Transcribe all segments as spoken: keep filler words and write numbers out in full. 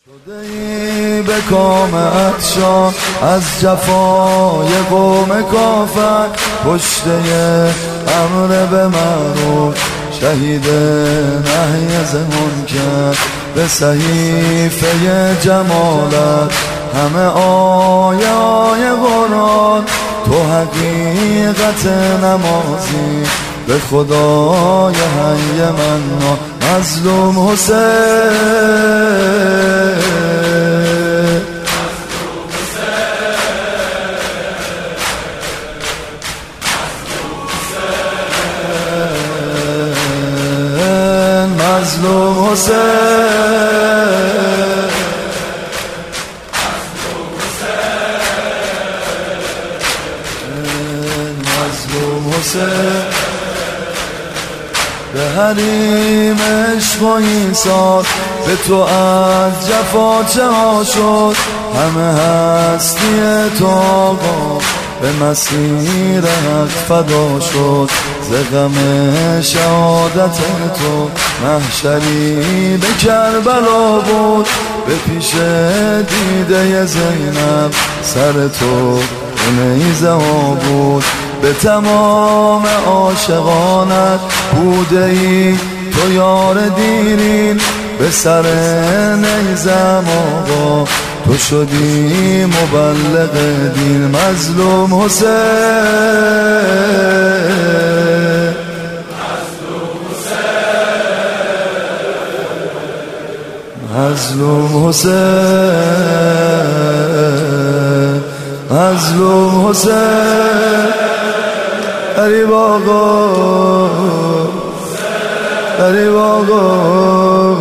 شده ای به کامت شاه از جفای قوم کافر، کشته امر به معروف، شهید نهی از منکر، به صحیفه جمالت همه آیه آیه قرآن، تو حقیقت نمازی به خدای حی منان. مظلوم حسین مظلوم حسین مظلوم حسین به حریم عشق و ایثار، به تو از جفا چه ها شد، همه هستی تو آقا به مسیر حق فدا شد. ز غم شهادت تو محشری به کربلا بود، به پیش دیده زینب سر تو به نیزه ها بود. به تمام عاشقانت بوده ای تو یار دیرین، به سر نیزم آقا تو شدی مبلغ دین. مظلوم حسین مظلوم حسین مظلوم حسین غریب آقا غریب آقا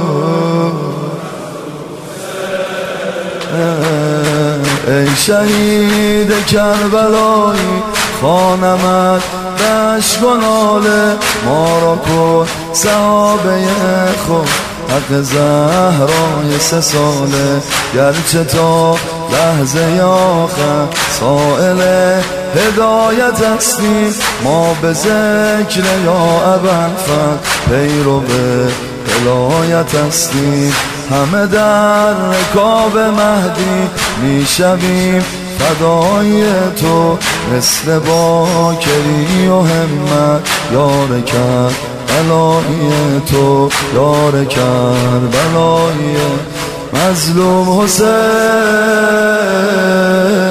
ای شهید کربلایی، خوانمت به اشک و ناله، ما را کن صحابه خود حق زهرای سه ساله. گرچه تا لحظه آخر سائل هدایت هستیم، ما به ذکر یا ابوالفضل پیرو به ولایت هستیم. همه در رکاب مهدی میشویم فدای تو، مثل باکری و همت یار کربلایی تو، یار کربلایی. مظلوم حسین